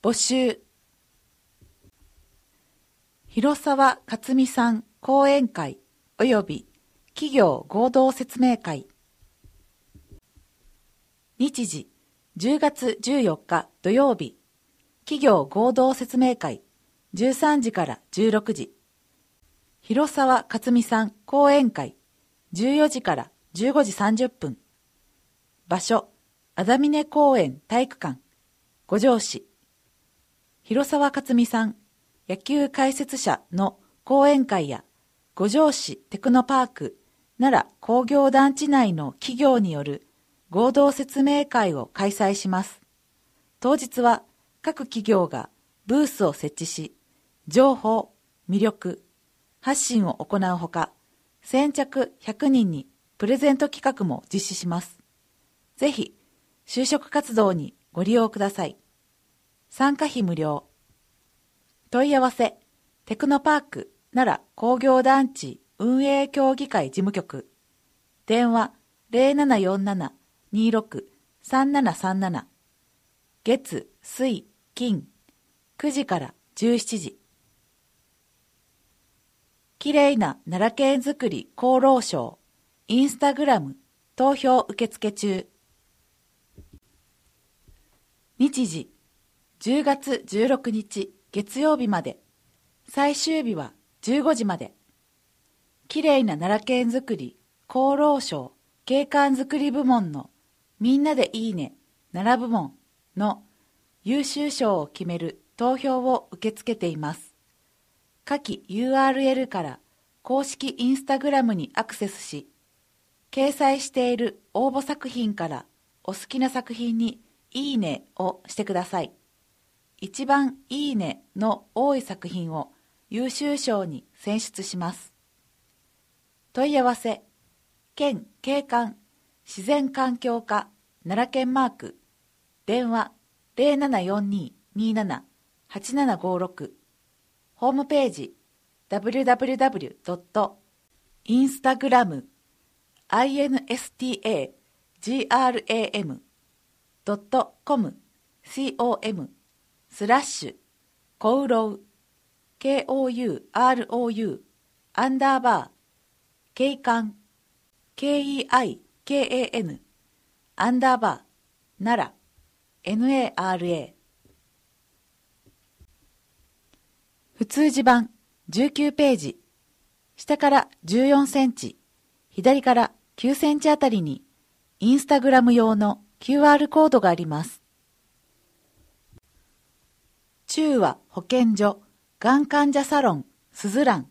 募集。広沢克美さん講演会及び企業合同説明会。日時10月14日土曜日、企業合同説明会13時から16時。広沢克美さん講演会14時から15時30分。場所、あだみね公園体育館、五条市。広沢克美さん野球解説者の講演会や五条市テクノパーク奈良工業団地内の企業による合同説明会を開催します。当日は各企業がブースを設置し、情報、魅力、発信を行うほか、先着100人にプレゼント企画も実施します。ぜひ、就職活動にご利用ください。参加費無料。問い合わせ、テクノパーク奈良工業団地運営協議会事務局。電話0747-26-3737。月、水、金、9時から17時。きれいな奈良県づくり功労賞、インスタグラム、投票受付中。日時、10月16日月曜日まで。最終日は15時まで。きれいな奈良県づくり功労賞景観づくり部門のみんなでいいね奈良部門の優秀賞を決める投票を受け付けています。下記 URL から公式インスタグラムにアクセスし、掲載している応募作品からお好きな作品にいいねをしてください。一番いいねの多い作品を優秀賞に選出します。問い合わせ、県景観自然環境課奈良県マーク、電話0742-27-8756、ホームページ www.instagram.com/コウロウ KOUROU 景観 KEIKAN 奈良 NARA。 普通字版19ページ、下から14センチ、左から9センチあたりにインスタグラム用の QR コードがあります。中和保健所がん患者サロンすずらん。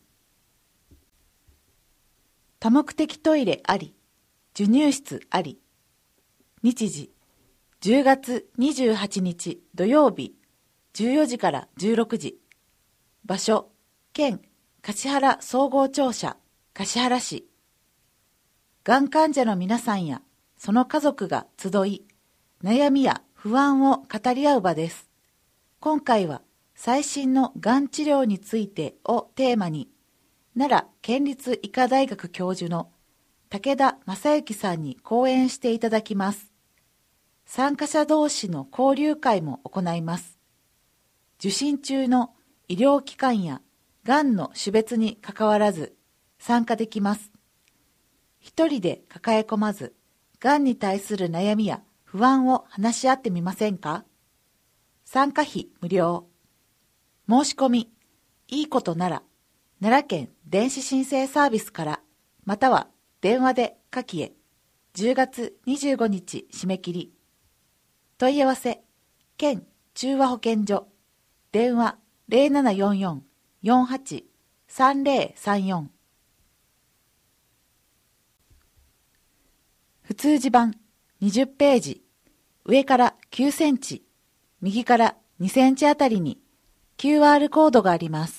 多目的トイレあり、授乳室あり。日時10月28日土曜日14時から16時。場所、県橿原総合庁舎橿原市。がん患者の皆さんやその家族が集い、悩みや不安を語り合う場です。今回は最新のがん治療についてをテーマに、奈良県立医科大学教授の武田正幸さんに講演していただきます。参加者同士の交流会も行います。受診中の医療機関やがんの種別にかかわらず参加できます。一人で抱え込まず、がんに対する悩みや不安を話し合ってみませんか？参加費無料。申し込み、いいことなら、奈良県電子申請サービスから、または電話で下記へ、10月25日締め切り。問い合わせ、県中和保健所、電話0744-48-3034。普通字版20ページ、上から9センチ、右から2センチあたりに QR コードがあります。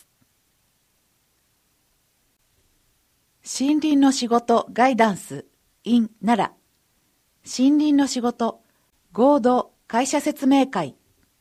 森林の仕事ガイダンス in 奈良、森林の仕事合同会社説明会。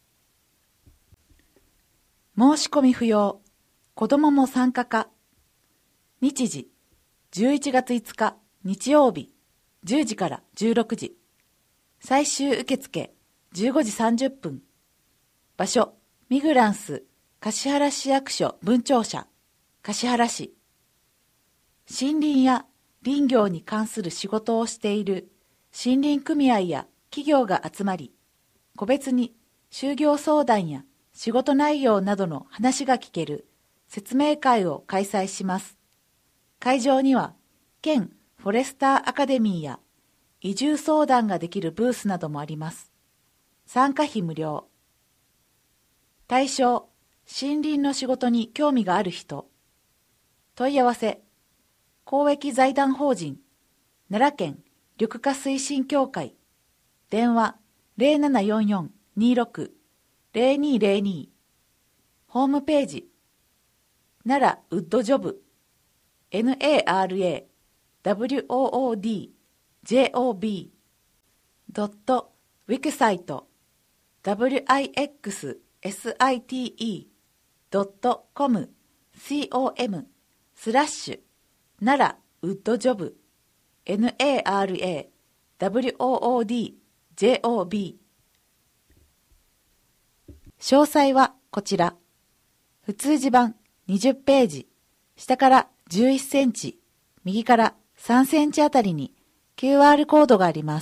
申し込み不要、子どもも参加か。日時11月5日日曜日10時から16時。最終受付15時30分。場所ミグランス橿原市役所分庁舎橿原市。森林や林業に関する仕事をしている森林組合や企業が集まり、個別に就業相談や仕事内容などの話が聞ける説明会を開催します。会場には県フォレスターアカデミーや移住相談ができるブースなどもあります。参加費無料。対象、森林の仕事に興味がある人。問い合わせ、公益財団法人奈良県緑化推進協会。電話0744-26-0202。ホームページ奈良ウッドジョブ NARAWOOD-JOB.wixsite.com/奈良ウッドジョブ NARAWOODJOB。 詳細はこちら。普通字版20ページ、下から11センチ、右から3センチあたりに QR コードがあります。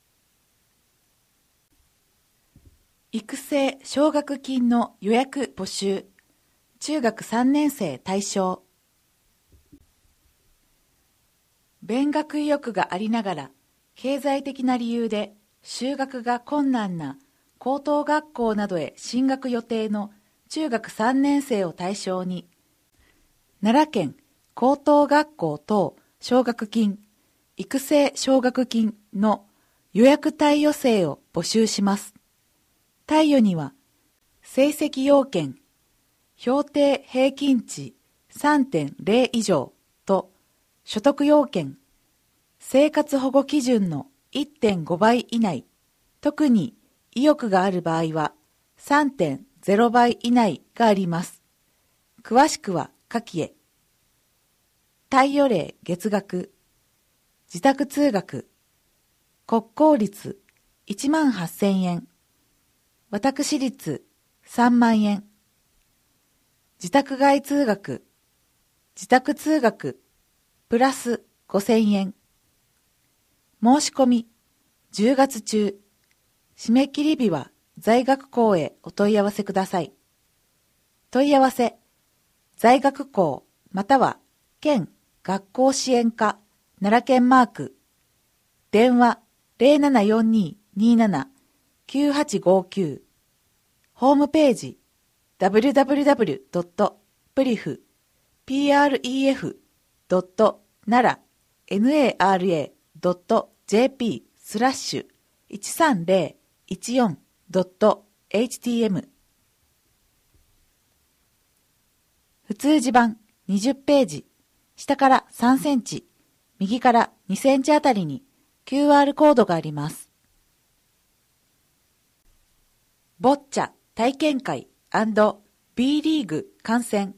育成奨学金の予約募集。中学3年生対象。勉学意欲がありながら、経済的な理由で就学が困難な高等学校などへ進学予定の中学3年生を対象に、奈良県高等学校等奨学金、育成奨学金の予約貸与生を募集します。貸与には、成績要件、評定平均値 3.0 以上と、所得要件、生活保護基準の 1.5 倍以内、特に意欲がある場合は 3.0 倍以内があります。詳しくは下記へ。貸与例月額、自宅通学、国公立18,000円、私立3万円、自宅外通学、自宅通学、プラス5,000円。申し込み、10月中。締め切り日は在学校へお問い合わせください。問い合わせ、在学校または県学校支援課奈良県マーク。電話0742-27-9859。ホームページ www.pref.nara.jp/13014.htm。 普通字版20ページ、下から3センチ、右から2センチあたりに QR コードがあります。ボッチャ体験会&B リーグ観戦。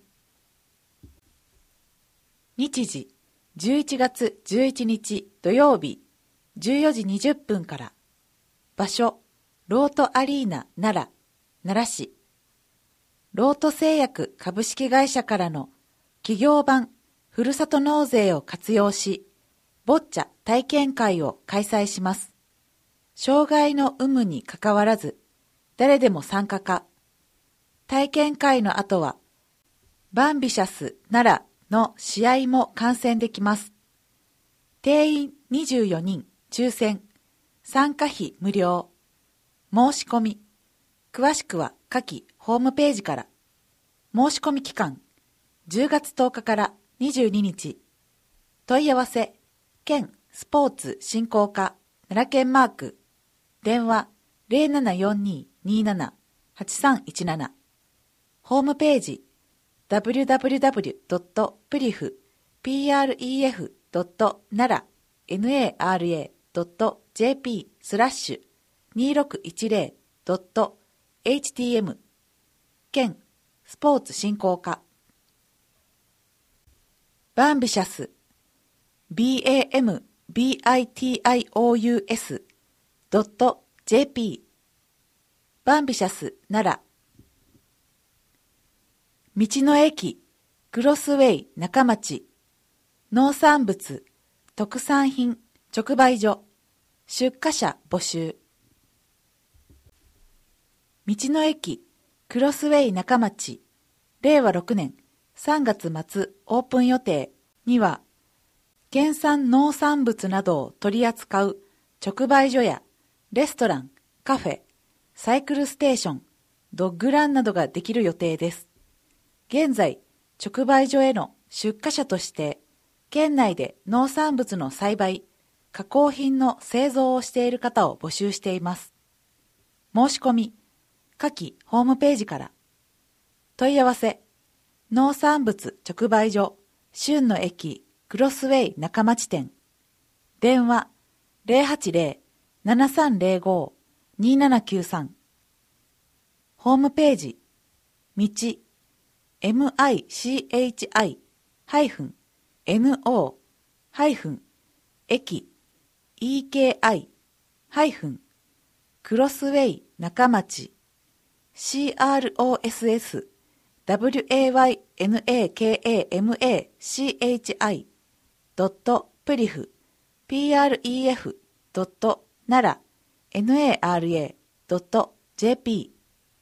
日時11月11日土曜日14時20分から。場所ロートアリーナ奈良市。ロート製薬株式会社からの企業版ふるさと納税を活用し、ボッチャ体験会を開催します。障害の有無にかかわらず、誰でも参加可。体験会の後は、バンビシャス奈良の試合も観戦できます。定員24人抽選、参加費無料。申し込み、詳しくは下記ホームページから。申し込み期間、10月10日から22日。問い合わせ、県スポーツ振興課奈良県マーク。電話0742-27-8317。ホームページ www.pref.nara.jp/2610.htm。 県スポーツ振興課。バンビシャス BAMBITIOUS.jp。 バンビシャス奈良。 道の駅クロスウェイ中町農産物特産品直売所出荷者募集。道の駅クロスウェイ中町令和6年3月末オープン予定には、県産農産物などを取り扱う直売所やレストラン、カフェ、サイクルステーション、ドッグランなどができる予定です。現在、直売所への出荷者として、県内で農産物の栽培、加工品の製造をしている方を募集しています。申し込み、下記ホームページから。問い合わせ、農産物直売所、旬の駅、クロスウェイ中町店。電話、080-7305-2793。ホームページ、道、michi-no- 駅、eki- クロスウェイ中町、crossway-nakamachi-pref.nara.jp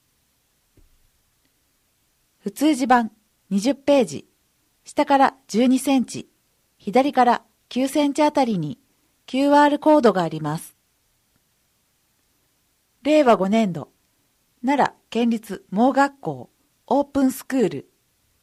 普通字版20ページ、下から12センチ、左から9センチあたりに QR コードがあります。令和5年度、奈良県立盲学校オープンスクール。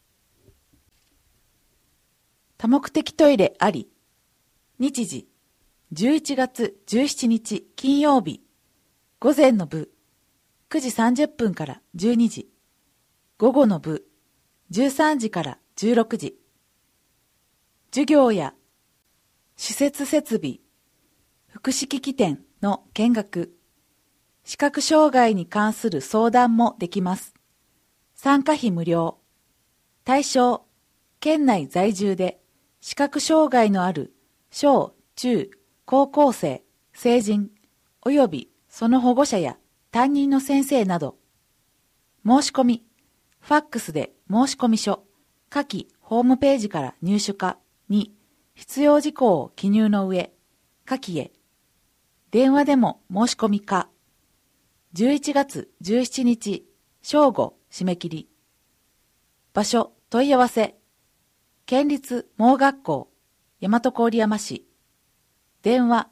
多目的トイレあり。日時、11月17日金曜日。午前の部、9時30分から12時。午後の部、13時から16時。授業や施設設備、福祉機器店の見学、視覚障害に関する相談もできます。参加費無料。対象、県内在住で視覚障害のある小・中・高校生、成人、およびその保護者や担任の先生など。申し込み、ファックスで申込書、下記ホームページから入手かに必要事項を記入の上、下記へ。電話でも申し込みか。11月17日正午締め切り。場所問い合わせ。県立盲学校大和郡山市。電話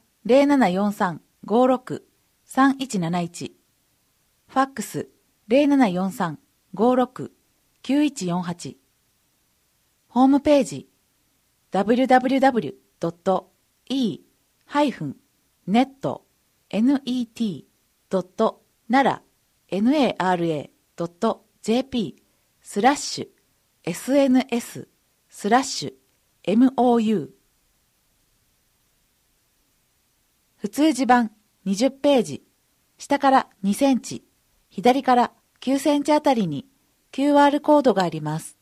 0743-56-3171。ファックス0743-56-9148。ホームページ www.net.nara.jp/SNS/mou 普通字版20ページ、下から2センチ、左から9センチあたりに QR コードがあります。